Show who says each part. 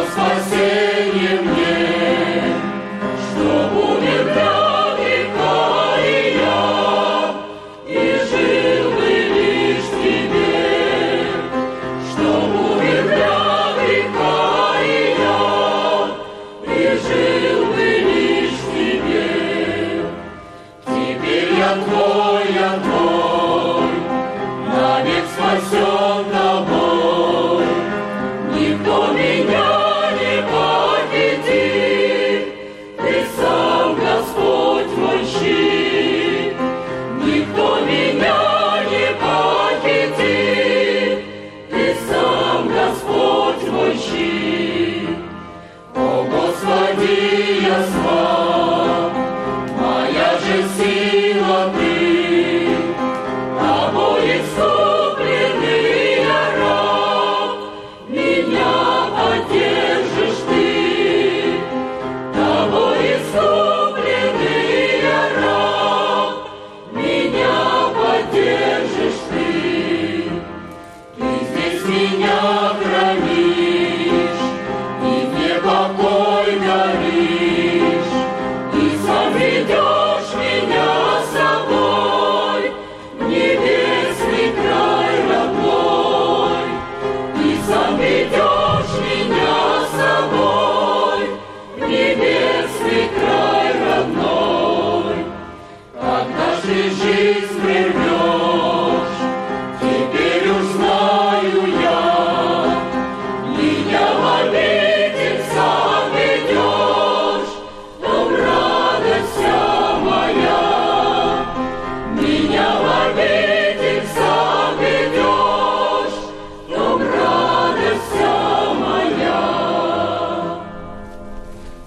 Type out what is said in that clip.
Speaker 1: спасение мне, что умер для греха и я, и жил бы лишь в тебе, что умер для греха и я, и жил бы лишь в тебе. Теперь я твой, навек спасен тобой, никто меня не победит, ты сам, Господь, мой щит. Никто меня не победит, ты сам, Господь, мой щит.